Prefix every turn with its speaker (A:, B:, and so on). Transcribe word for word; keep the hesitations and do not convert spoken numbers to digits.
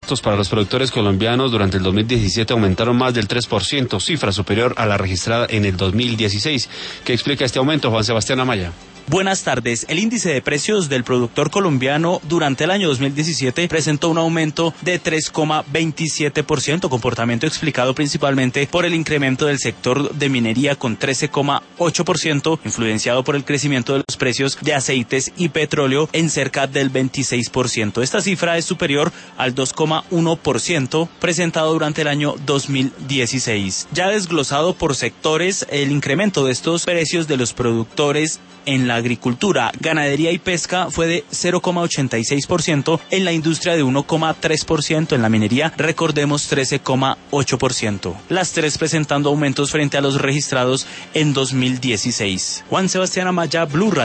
A: Para los productores colombianos durante el dos mil diecisiete aumentaron más del tres por ciento, cifra superior a la registrada en el dos mil dieciséis. ¿Qué explica este aumento, Juan Sebastián Amaya?
B: Buenas tardes. El índice de precios del productor colombiano durante el año dos mil diecisiete presentó un aumento de tres coma veintisiete por ciento, comportamiento explicado principalmente por el incremento del sector de minería con trece coma ocho por ciento, influenciado por el crecimiento de los precios de aceites y petróleo en cerca del veintiséis por ciento. Esta cifra es superior al dos coma uno por ciento presentado durante el año dos mil dieciséis. Ya desglosado por sectores, el incremento de estos precios de los productores en la agricultura, ganadería y pesca fue de cero coma ochenta y seis por ciento, en la industria de uno coma tres por ciento, en la minería, recordemos, trece coma ocho por ciento. Las tres presentando aumentos frente a los registrados en dos mil dieciséis. Juan Sebastián Amaya, Blue Radio.